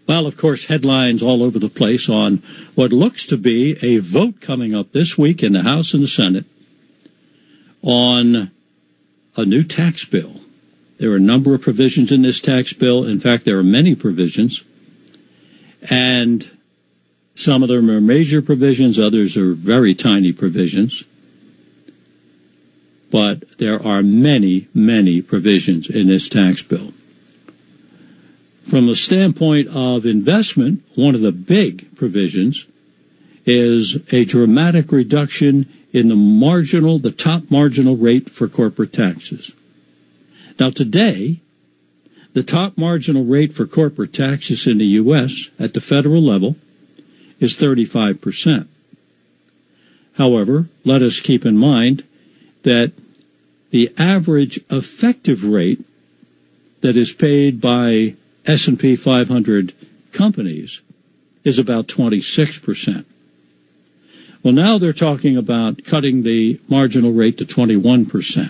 Well, of course, headlines all over the place on what looks to be a vote coming up this week in the House and the Senate on a new tax bill. There are a number of provisions in this tax bill. In fact, there are many provisions. And some of them are major provisions, others are very tiny provisions. But there are many, many provisions in this tax bill. From the standpoint of investment, one of the big provisions is a dramatic reduction in the top marginal rate for corporate taxes. Now today, the top marginal rate for corporate taxes in the U.S. at the federal level is 35%. However, let us keep in mind that the average effective rate that is paid by S&P 500 companies is about 26%. Well, now they're talking about cutting the marginal rate to 21%.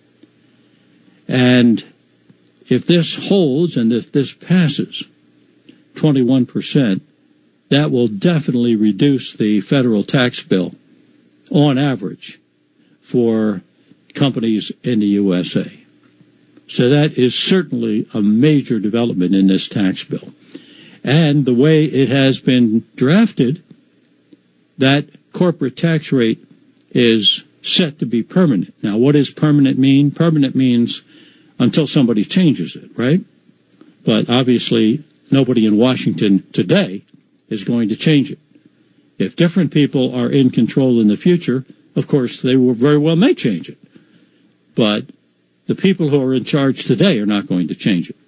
And if this holds and if this passes 21%, that will definitely reduce the federal tax bill on average for companies in the USA. So that is certainly a major development in this tax bill. And the way it has been drafted, that corporate tax rate is set to be permanent. Now, what does permanent mean? Permanent means until somebody changes it, right? But obviously, nobody in Washington today is going to change it. If different people are in control in the future, of course, they will very well may change it. But the people who are in charge today are not going to change it.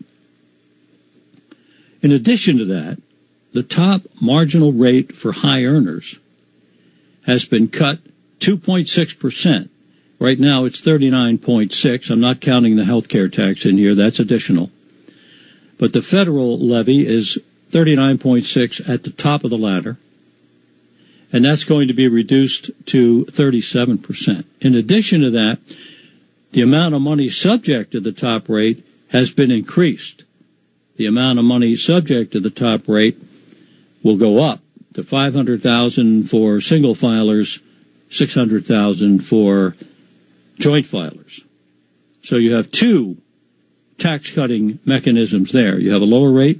In addition to that, the top marginal rate for high earners has been cut 2.6%. Right now it's 39.6. I'm not counting the health care tax in here. That's additional. But the federal levy is 39.6 at the top of the ladder. And that's going to be reduced to 37%. In addition to that, the amount of money subject to the top rate has been increased. The amount of money subject to the top rate will go up to $500,000 for single filers, $600,000 for joint filers. So you have two tax cutting mechanisms there. You have a lower rate,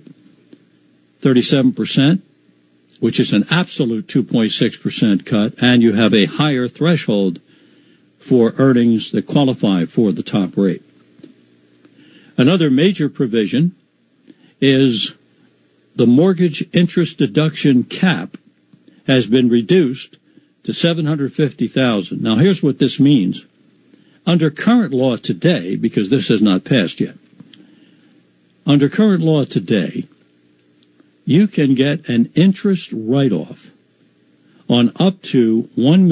37%, which is an absolute 2.6% cut, and you have a higher threshold for earnings that qualify for the top rate. Another major provision is the mortgage interest deduction cap has been reduced to $750,000. Now, here's what this means. Under current law today, because this has not passed yet, under current law today, you can get an interest write-off on up to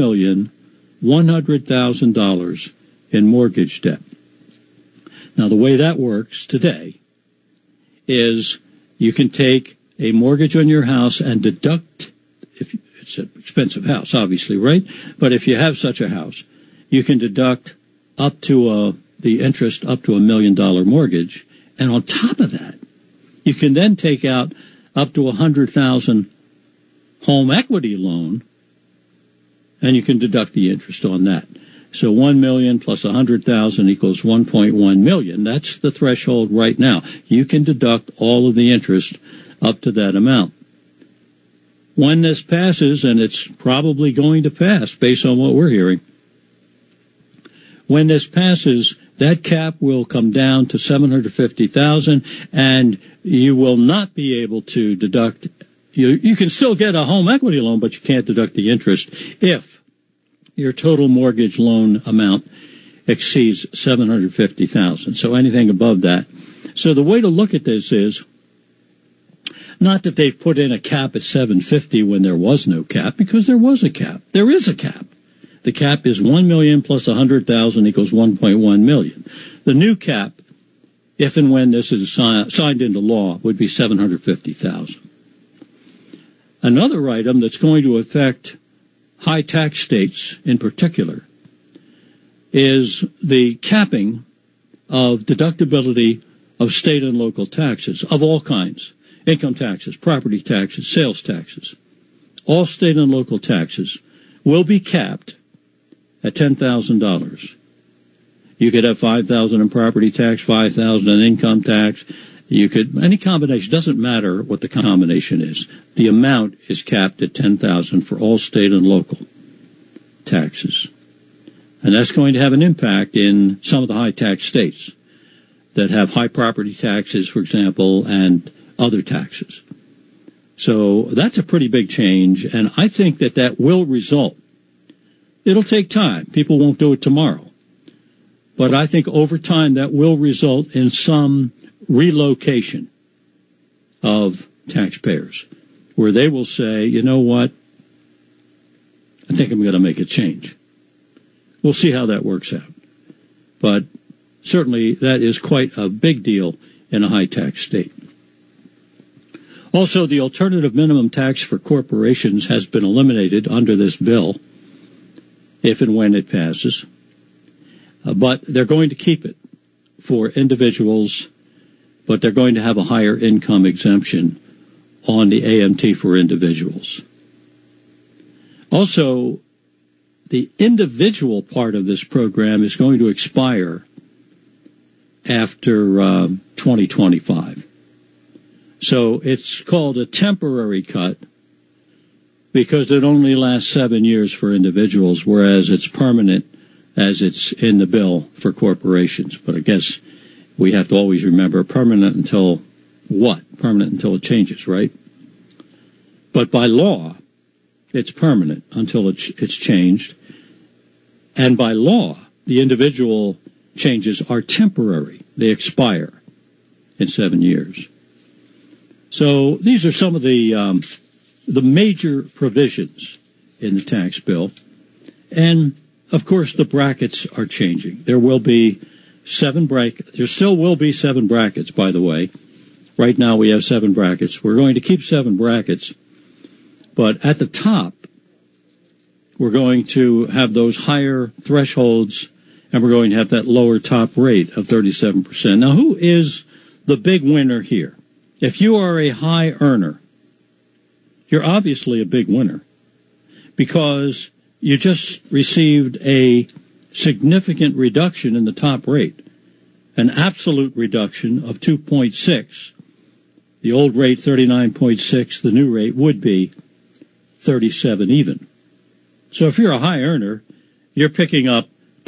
$1,100,000 in mortgage debt. Now, the way that works today is you can take a mortgage on your house and deduct, if it's an expensive house, obviously, right? But if you have such a house, you can deduct up to the interest up to $1 million mortgage, and on top of that, you can then take out up to $100,000 home equity loan, and you can deduct the interest on that. So $1 million plus $100,000 equals $1.1 million. That's the threshold right now. You can deduct all of the interest up to that amount. When this passes, and it's probably going to pass based on what we're hearing, when this passes, that cap will come down to $750,000, and you will not be able to deduct. You can still get a home equity loan, but you can't deduct the interest if your total mortgage loan amount exceeds $750,000. So anything above that. So the way to look at this is not that they've put in a cap at $750 when there was no cap, because there was a cap. There is a cap. The cap is $1 million plus $100,000 equals $1.1 million. The new cap, if and when this is signed into law, would be $750,000. Another item that's going to affect high tax states in particular is the capping of deductibility of state and local taxes of all kinds. income taxes, property taxes, sales taxes, all state and local taxes will be capped at $10,000. You could have $5,000 in property tax, $5,000 in income tax. You could, any combination, doesn't matter what the combination is. The amount is capped at $10,000 for all state and local taxes. And that's going to have an impact in some of the high tax states that have high property taxes, for example, and other taxes. So that's a pretty big change, and I think that that will result. It'll take time. People won't do it tomorrow. But I think over time that will result in some relocation of taxpayers, where they will say, you know what, I think I'm going to make a change. We'll see how that works out. But certainly that is quite a big deal in a high-tax state. Also, the alternative minimum tax for corporations has been eliminated under this bill, if and when it passes. But they're going to keep it for individuals, but they're going to have a higher income exemption on the AMT for individuals. Also, the individual part of this program is going to expire after 2025. So it's called a temporary cut because it only lasts 7 years for individuals, whereas it's permanent as it's in the bill for corporations. But I guess we have to always remember permanent until what? Permanent until it changes, right? But by law, it's permanent until it's changed. And by law, the individual changes are temporary. They expire in 7 years. So these are some of the major provisions in the tax bill. And, of course, the brackets are changing. There will be 7 brackets. There still will be 7 brackets, by the way. Right now we have 7 brackets. We're going to keep 7 brackets. But at the top, we're going to have those higher thresholds, and we're going to have that lower top rate of 37%. Now, who is the big winner here? If you are a high earner, you're obviously a big winner because you just received a significant reduction in the top rate, an absolute reduction of 2.6. The old rate, 39.6, the new rate would be 37 even. So if you're a high earner, you're picking up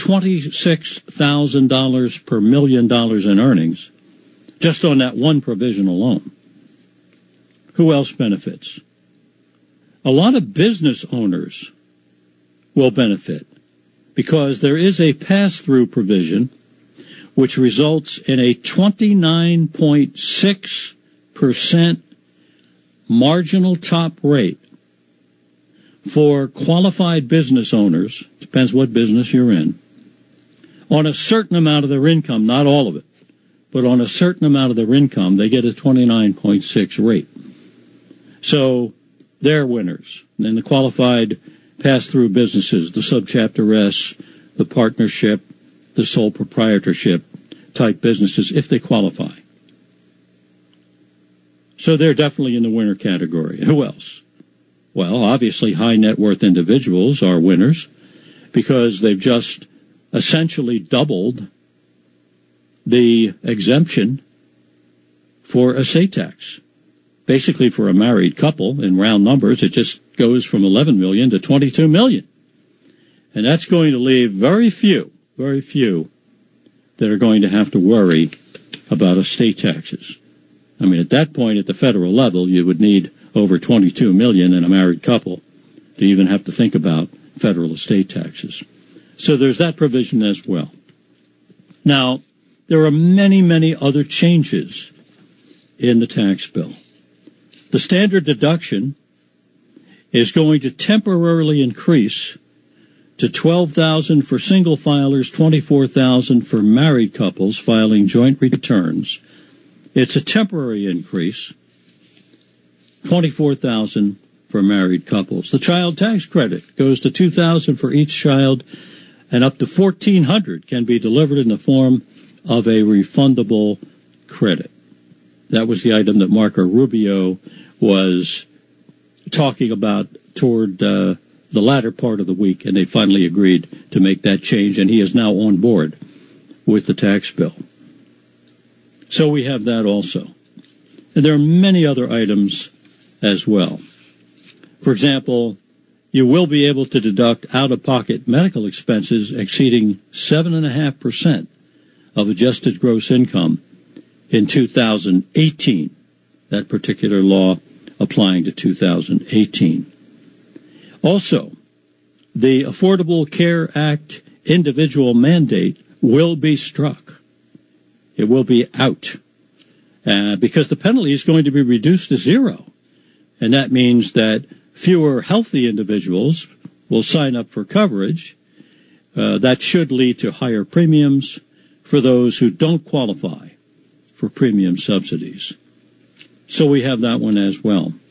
$26,000 per $1 million in earnings just on that one provision alone. Who else benefits? A lot of business owners will benefit because there is a pass-through provision which results in a 29.6% marginal top rate for qualified business owners, depends what business you're in, on a certain amount of their income, not all of it, but on a certain amount of their income, they get a 29.6 rate. So they're winners. And the qualified pass-through businesses, the subchapter S, the partnership, the sole proprietorship type businesses, if they qualify. So they're definitely in the winner category. Who else? Well, obviously high net worth individuals are winners because they've just essentially doubled the exemption for estate tax. Basically, for a married couple, in round numbers, it just goes from $11 million to $22 million. And that's going to leave very few that are going to have to worry about estate taxes. I mean, at that point, at the federal level, you would need over $22 million in a married couple to even have to think about federal estate taxes. So there's that provision as well. Now, there are many, many other changes in the tax bill. The standard deduction is going to temporarily increase to $12,000 for single filers, $24,000 for married couples filing joint returns. It's a temporary increase, $24,000 for married couples. The child tax credit goes to $2,000 for each child, and up to $1,400 can be delivered in the form of a refundable credit. That was the item that Marco Rubio was talking about toward the latter part of the week, and they finally agreed to make that change, and he is now on board with the tax bill. So we have that also. And there are many other items as well. For example, you will be able to deduct out-of-pocket medical expenses exceeding 7.5% of adjusted gross income in 2018. That particular law applying to 2018. Also, the Affordable Care Act individual mandate will be struck. It will be out because the penalty is going to be reduced to zero. And that means that fewer healthy individuals will sign up for coverage. That should lead to higher premiums for those who don't qualify for premium subsidies. So we have that one as well.